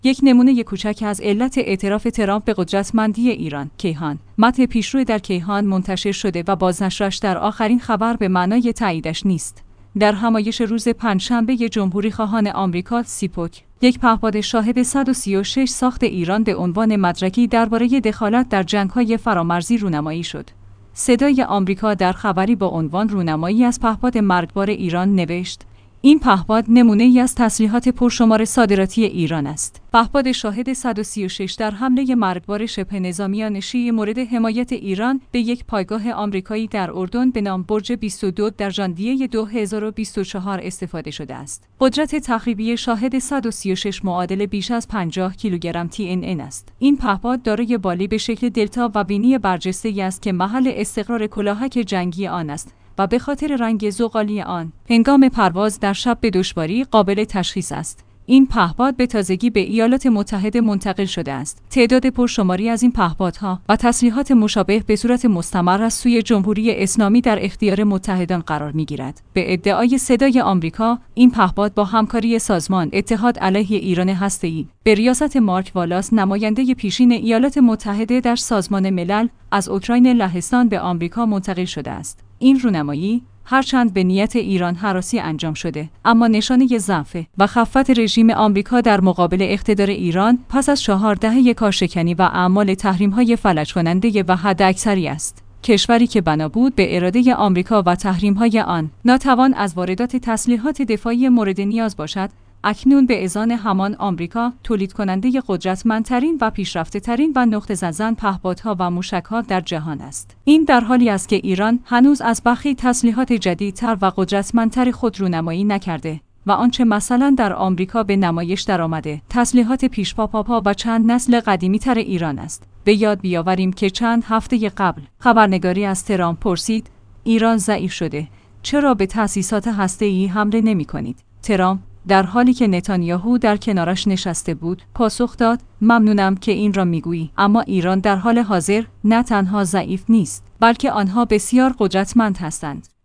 یک نمونه کوچک از علت اعتراف ترامپ به قدرتمندی ایران. کیهان. متن پیشرو در کیهان منتشر شده و بازنشرش در آخرین خبر به معنای تاییدش نیست. در همایش روز پنجشنبه جمهوری‌خواهان آمریکا سیپوک، یک پهپاد شاهد 136 ساخت ایران به عنوان مدرکی درباره دخالت در جنگ‌های فرامرزی رونمایی شد. صدای آمریکا در خبری با عنوان رونمایی از پهپاد مرگبار ایران نوشت: این پهپاد نمونه‌ای از تسلیحات پرشمار صادراتی ایران است. پهپاد شاهد 136 در حمله مرگبار شبه نظامیان شیعی مورد حمایت ایران به یک پایگاه آمریکایی در اردن به نام برج 22 در ژانویه 2024 استفاده شده است. قدرت تخریبی شاهد 136 معادل بیش از 50 کیلوگرم TNN است. این پهپاد دارای بالی به شکل دلتا و بینی برجسته‌ای است که محل استقرار کلاهک جنگی آن است و به خاطر رنگ زغالی آن هنگام پرواز در شب به دشواری قابل تشخیص است. این پهپاد به تازگی به ایالات متحده منتقل شده است. تعداد پرشماری از این پهپادها و تسلیحات مشابه به صورت مستمر از سوی جمهوری اسلامی در اختیار متحدان قرار می‌گیرد. به ادعای صدای آمریکا، این پهپاد با همکاری سازمان اتحاد علیه ایران هسته‌ای به ریاست مارک والاس، نماینده پیشین ایالات متحده در سازمان ملل، از اوکراین لهستان به آمریکا منتقل شده است. این رونمایی هرچند به نیت ایران هراسی انجام شده، اما نشانه ضعف و خفت رژیم آمریکا در مقابل اقتدار ایران پس از 4 دهه کارشکنی و اعمال تحریم‌های فلج کننده و حداکثری است. کشوری که بنا بود به اراده آمریکا و تحریم‌های آن ناتوان از واردات تسلیحات دفاعی مورد نیاز باشد، اکنون به اذعان همان آمریکا تولید کننده قدرتمندترین و پیشرفته‌ترین و نقطه‌زن پهپادها و موشک‌ها در جهان است. این در حالی است که ایران هنوز از بخی تسلیحات جدیدتر و قدرتمندتر خود رونمایی نکرده و آنچه مثلا در آمریکا به نمایش درآمده تسلیحات پیشپا و چند نسل قدیمی‌تر ایران است. به یاد بیاوریم که چند هفته قبل خبرنگاری از تهران پرسید: ایران ضعیف شده، چرا به تأسیسات هسته‌ای حمله نمی‌کنید؟ ترامپ در حالی که نتانیاهو در کنارش نشسته بود، پاسخ داد: ممنونم که این را میگویی، اما ایران در حال حاضر نه تنها ضعیف نیست، بلکه آنها بسیار قدرتمند هستند.